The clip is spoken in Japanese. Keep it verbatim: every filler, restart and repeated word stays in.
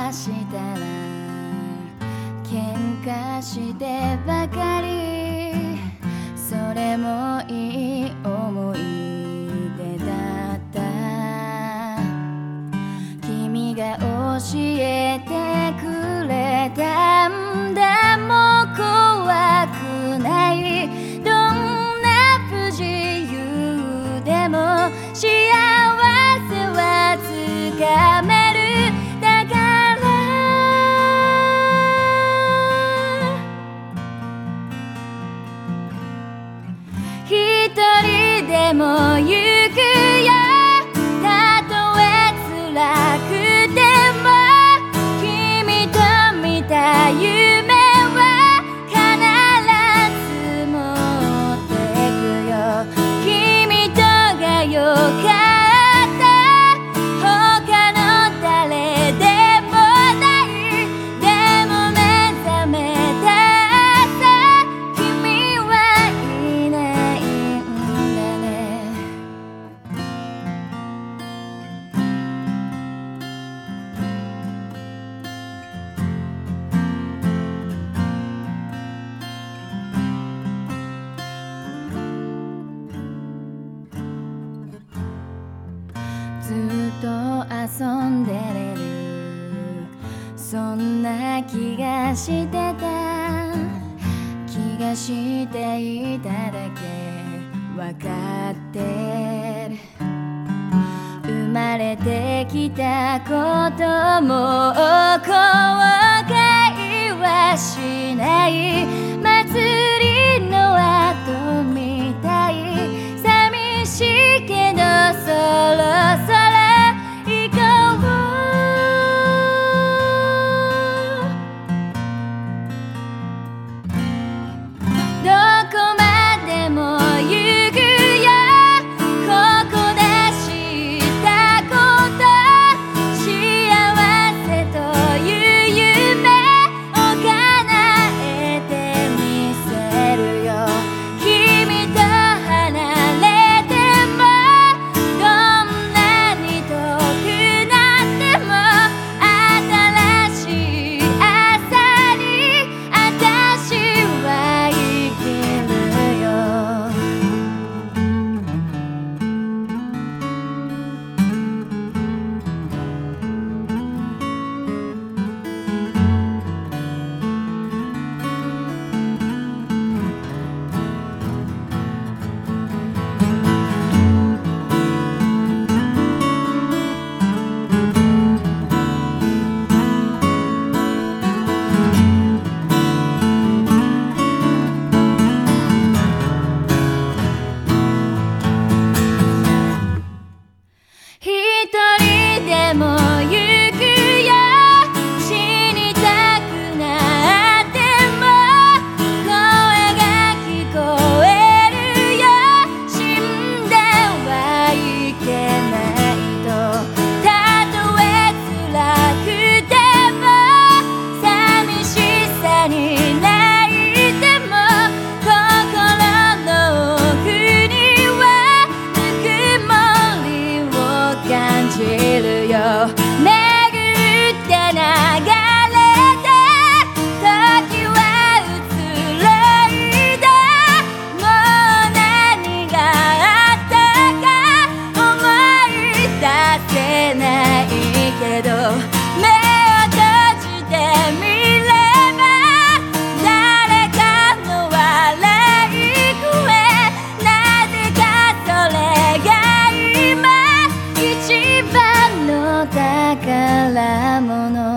したら喧嘩してばかり、それもいい思い出だった。君が教えてくれたんだ、もう怖くない、どんな不自由でも幸せはつかめる。だから一人でも行くよ、たとえ辛くても君と見た夢は必ず持ってくよ。君とがよかった他の誰でもない、でも目覚めた朝君はいないんだね。ずっと遊んでれる、そんな気がしてた。気がしていただけわかってる。生まれてきたことも後悔はしない、祭りの後みたい、寂しいけどそろそろ行こう。どこまでも行くよ、ここで知ったこと、幸せという夢を叶えてみせるよ。君と離れてもどんなに遠くなっても、新しい朝に私は生きるよ。一人でも行くよ、死にたくなっても声が聞こえるよ。死んではいけないと、たとえ辛くても寂しさに泣いても、心の奥にはぬくもりを感じるよ。巡って流れて時は移ろいだ、もう何があったか思い出せないけど、目を閉じてみれば誰かの笑い声、なぜかそれが今一番の宝物。